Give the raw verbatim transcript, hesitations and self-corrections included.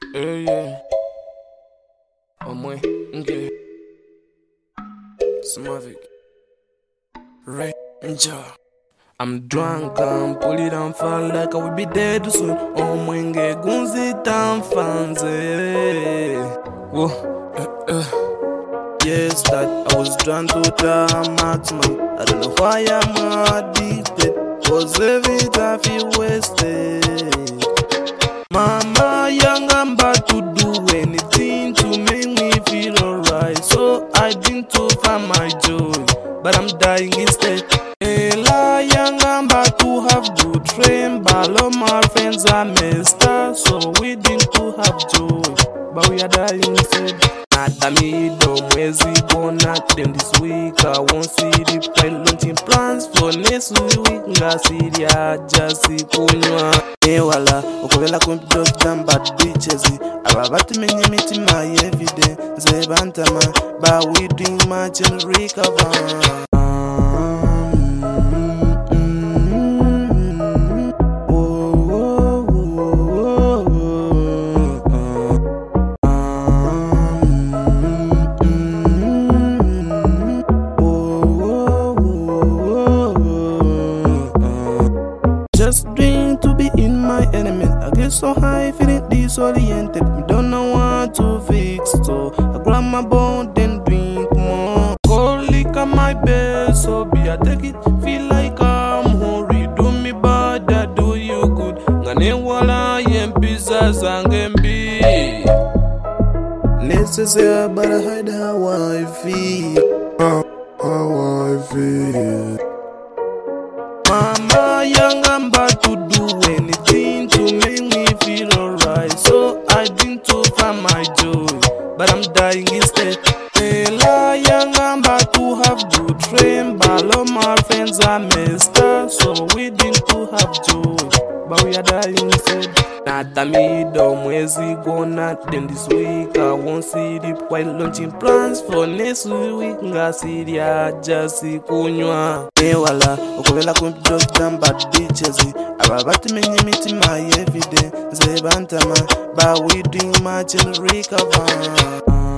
Yeah, yeah. Omwe, nge. Smavic. Ranger. I'm drunk, I'm pull it down far like I will be dead soon. Omwe nge gunzi tamfanze. Whoa, uh, uh. Yes, that I was drunk to the maximum. I don't know why I'm addicted, cause every time I feel wasted. Mama young, I'm about to do anything to make me feel alright. So I drink to find my joy, but I'm dying instead. Ella young, I'm about to have good train, but all my friends are messed up, so we drink to have joy, but we are dying instead. Natamido mwezi bona them this week. I won't see the plan launching plans for next week. Nga siria jasi kunywa ewala okobela kumpidos down bad bitches. Aba bati menye mitima evidence bantama, but we drink much and recover. Just drink to be in my element. I get so high, feeling disoriented. Me don't know what to fix, so I grab my bone, then drink more. Cold liquor my best, so be I take it. Feel like I'm hungry, do me bad, I do you good. Ngane wala yen pizza zangembi. Necessary, but I hide how I feel. How, how I feel. Mama young, I'm about to do anything to make me feel alright. So I drink to find my joy, but I'm dying instead. Ella young, I'm about to have good train, but all my friends are messed up, so we drink to have joy, but we are dying instead. Natamido mwezi gonna them this week. I won't see the while launching plans for next week. Nga siria jasi kunywa ewala okobela kumpidos down bad bitches. Aba bati menye mitima evidence bantama, but we drink much and recover.